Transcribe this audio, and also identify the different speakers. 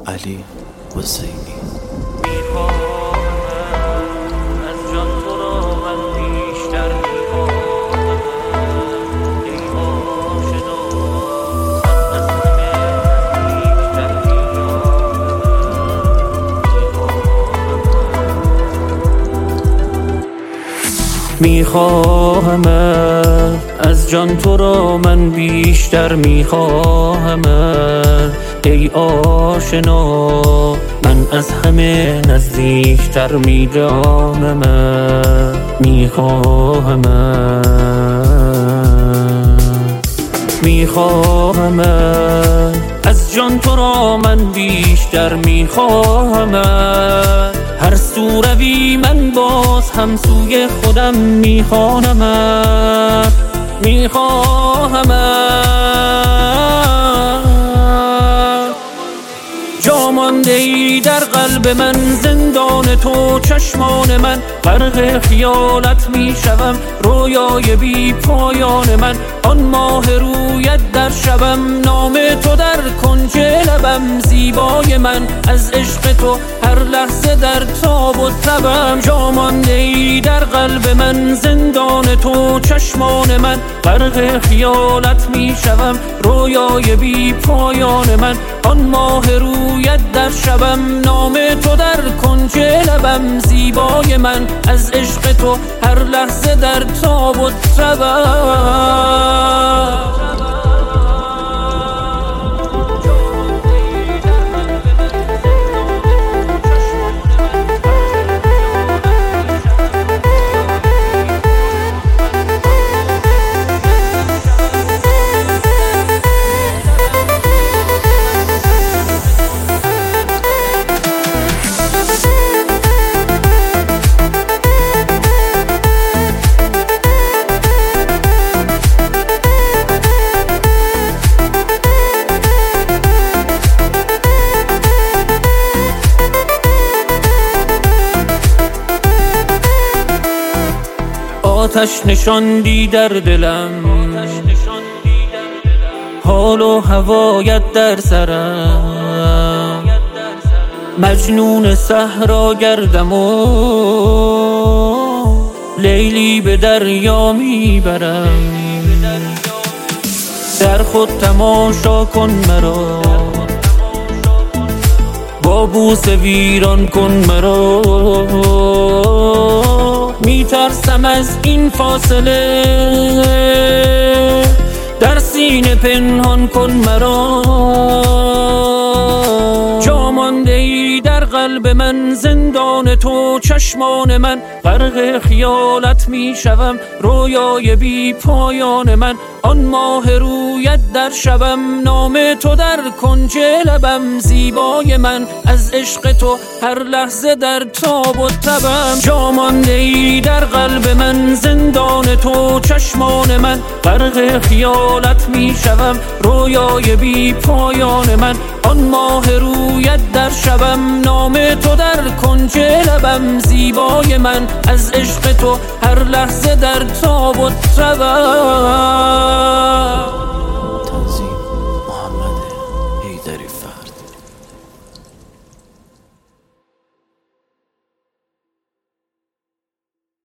Speaker 1: علی حسینی.
Speaker 2: میخواهم از جان تو را من بیشتر میخواهم ای آشنا، من از همه نزدیکتر میدانم. میخواهم از جان تو را من بیشتر میخواهم، هر سو روی من باز هم سوی خودم میخوانم. جا مانده ای در قلب من زندان تو، چشمان من غرق خیالت میشوم، رویای بی پایان من آن ماه رویت در شبم، نام تو در کنج لبم، زیبای من از عشق تو هر لحظه در تاب و تبم. جا مانده ای در قلب من زندان تو، چشمان من غرق خیالت میشوم، رویای بی پایان من آن ماه رویت در شبم، نام تو در کنج لبم، زیبای من از عشق تو هر لحظه در تاب و تبم. آتش نشاندی در دلم، حال و هوایت در سرم، مجنون صحرا گردم و لیلی به دریا میبرم. در خود تماشا کن مرا، با بوس ویران کن مرا، میترسم از این فاصله، در سینه پنهان کن مرا. جا مانده ای در قلب من زندان تو، چشمان من غرق خیالت میشوم، رویای بی پایان من آن ماه رویت در شبم، نام تو در کنج لبم، زیبای من از عشق تو هر لحظه در تاب و تبم. جا مانده ای در قلب من زندان تو، چشمان من غرق خیالت میشوم، رویای بی پایان من آن ماه رویت در شبم، نام تو در کنج لبم، زیبای من از عشق تو هر لحظه در تاب و تبم.